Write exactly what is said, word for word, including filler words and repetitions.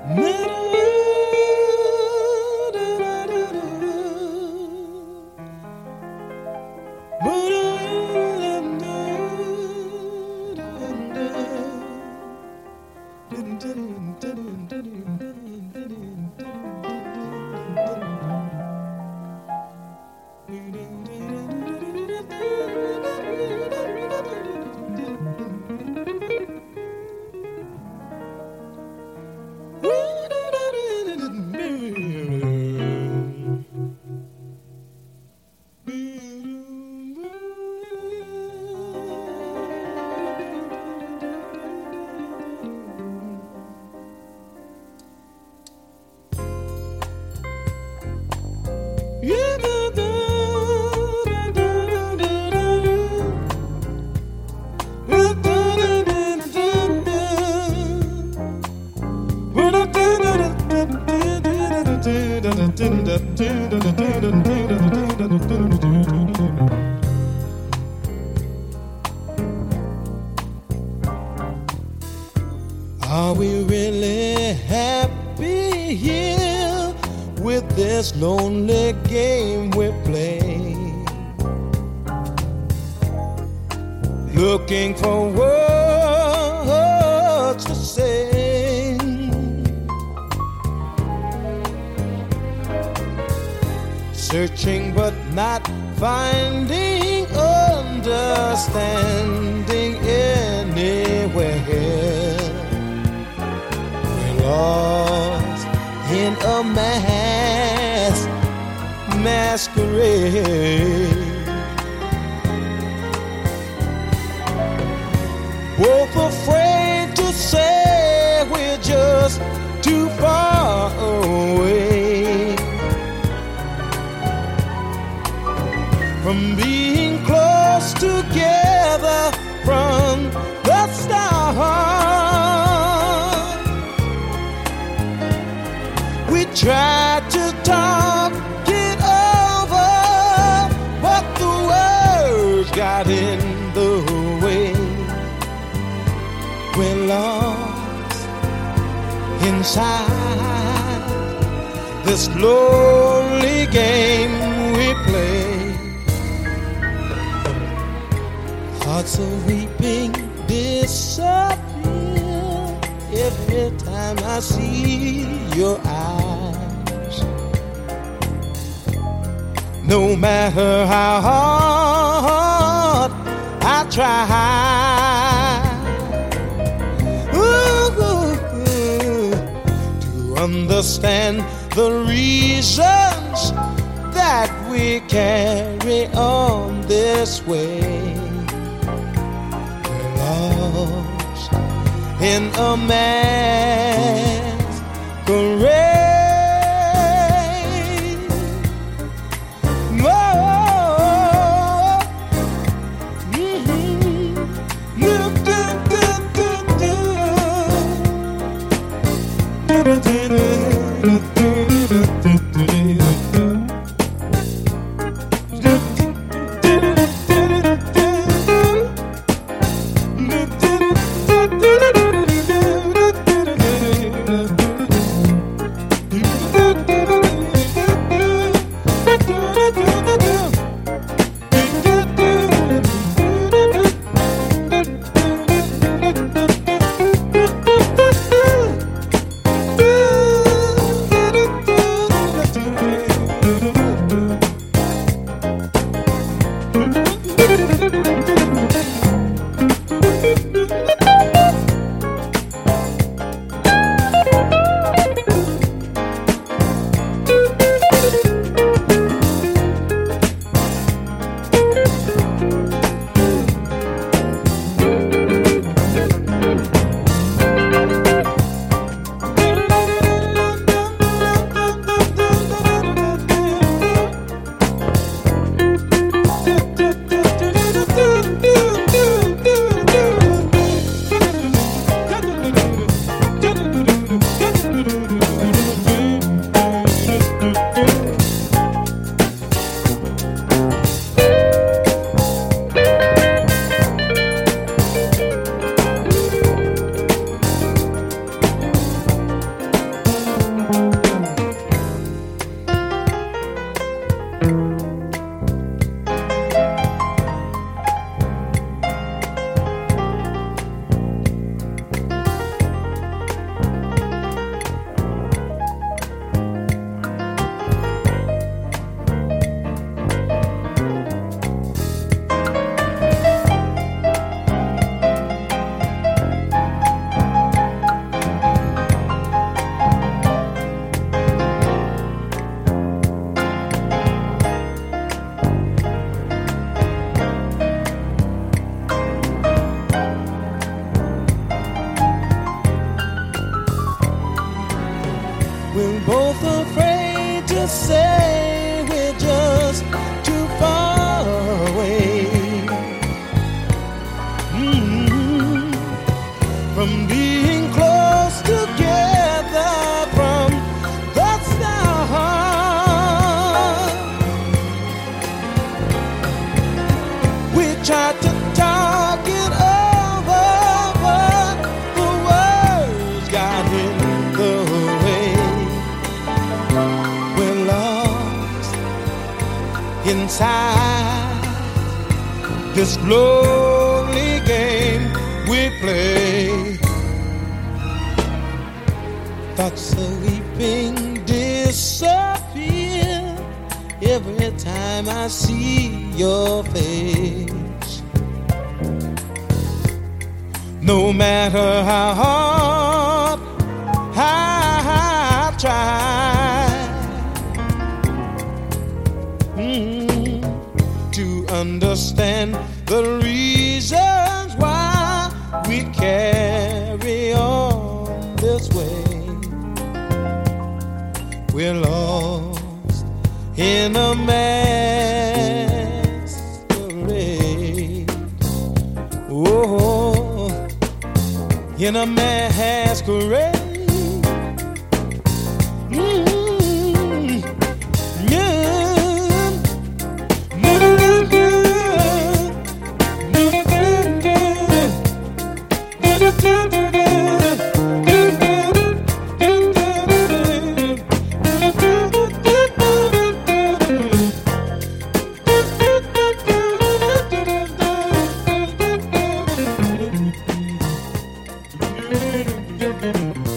Are we really happy here with this lonely game we play? Looking for words to say, searching but not finding understanding anywhere. We're lost in a mass masquerade, both afraid to say we're just too far away from being close together from the start. We tried to talk it over, but the words got in the way. We're lost inside this lonely game we play. Hearts of weeping disappear every time I see your eyes. No matter how hard I try understand the reasons that we carry on this way. We're lost in a masquerade. Oh, mm-hmm. do, do, do, do, do. We're both afraid to say we're just too far away mm-hmm. from being close together from the start. We tried to talk it over, but the words got in the way. We're lost inside this lonely game we play. Thoughts of weeping disappear every time I see your face. No matter how hard I try mm, to understand the reasons why we carry on this way. We're lost in a masquerade. Oh, in a masquerade. Mm-hmm. Yeah. Thank you.